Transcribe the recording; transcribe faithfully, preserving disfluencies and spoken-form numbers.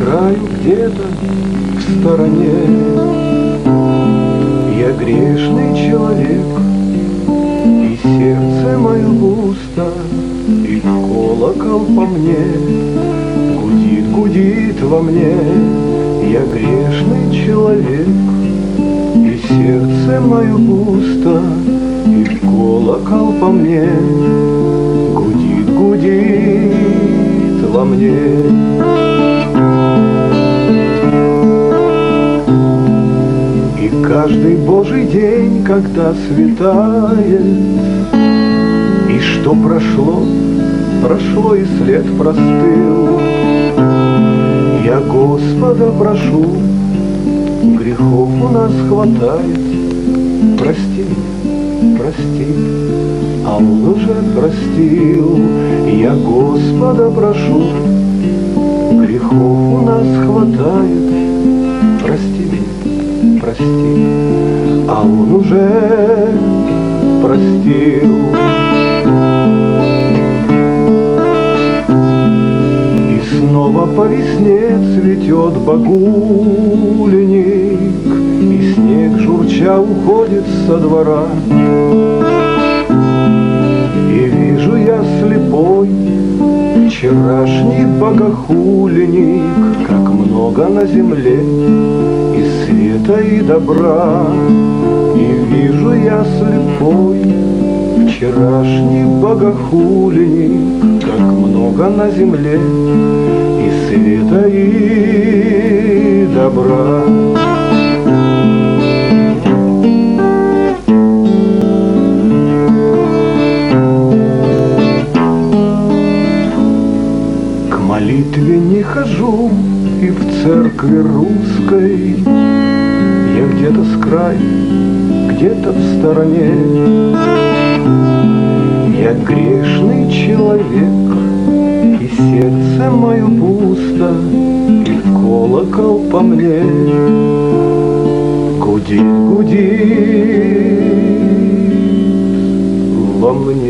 краю где-то в стороне. Я грешный человек, и сердце мое пусто, и колокол по мне гудит, гудит во мне. Я грешный человек, и сердце мое пусто, и колокол по мне гудит, гудит во мне. И каждый божий день, когда светает, и что прошло, прошло и след простыл, я Господа прошу, грехов у нас хватает, прости меня, прости, а Он уже простил. Я Господа прошу, грехов у нас хватает, прости меня, прости, а Он уже простил. Снова по весне цветет багульник, и снег журча уходит со двора. И вижу я слепой вчерашний богохульник, как много на земле и света, и добра. И вижу я слепой вчерашний богохульник, как много на земле и света, и добра. К молитве не хожу и в церкви русской, я где-то с краю, где-то в стороне. Я грешный человек, и сердце мое пусто, и колокол по мне гудит, гудит во мне.